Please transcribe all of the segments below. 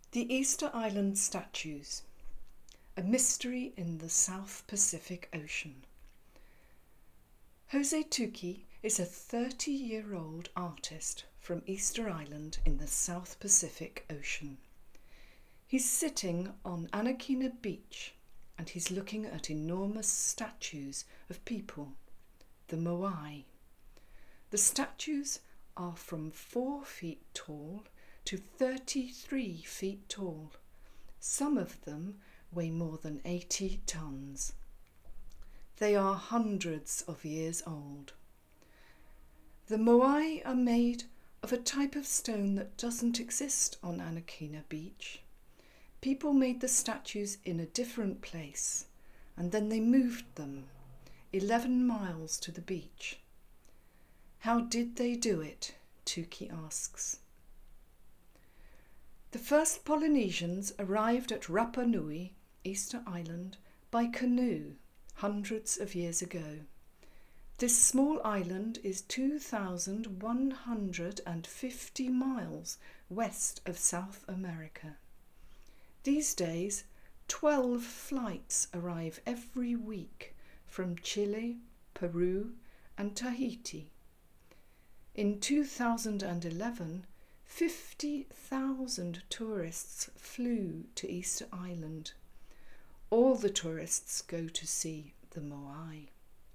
The Easter Island statues, a mystery in the South Pacific Ocean. Jose Tuqui is a 30-year-old artist from Easter Island in the South Pacific Ocean. He's sitting on Anakina Beach and he's looking at enormous statues of people, the Moai. The statues are from 4 feet tall to 33 feet tall. Some of them weigh more than 80 tons. They are hundreds of years old. The Moai are made of a type of stone that doesn't exist on Anakina Beach. People made the statues in a different place and then they moved them 11 miles to the beach. How did they do it? Tuqui asks. The first Polynesians arrived at Rapa Nui, Easter Island, by canoe hundreds of years ago. This small island is 2,150 miles west of South America. These days, 12 flights arrive every week from Chile, Peru, and Tahiti. In 2011, 50,000 tourists flew to Easter Island. All the tourists go to see the Moai.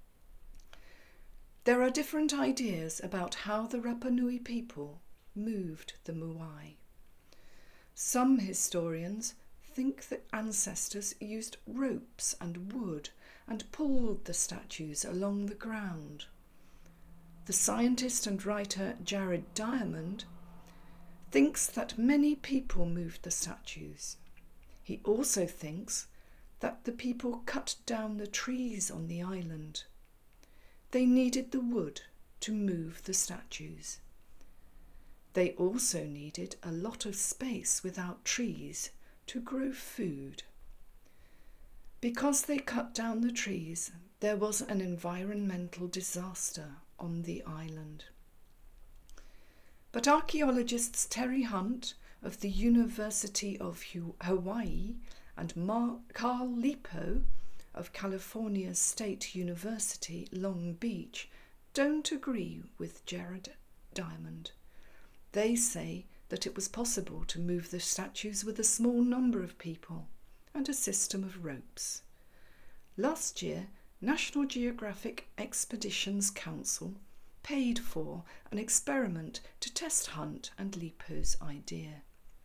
There are different ideas about how the Rapa Nui people moved the Moai. Some historians think that ancestors used ropes and wood and pulled the statues along the ground. The scientist and writer Jared Diamond thinks that many people moved the statues. He also thinks that the people cut down the trees on the island. They needed the wood to move the statues. They also needed a lot of space without trees to grow food. Because they cut down the trees, there was an environmental disaster on the island. But archaeologists Terry Hunt of the University of Hawaii and Carl Lipo of California State University, Long Beach, don't agree with Jared Diamond. They say that it was possible to move the statues with a small number of people and a system of ropes. Last year, National Geographic Expeditions Council paid for an experiment to test Hunt and Lipo's idea.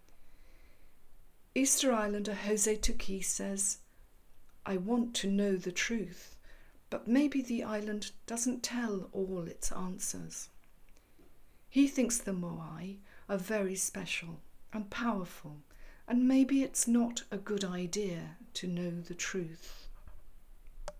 Easter Islander Jose Tuqui says, "I want to know the truth, but maybe the island doesn't tell all its answers." He thinks the Moai are very special and powerful, and maybe it's not a good idea to know the truth.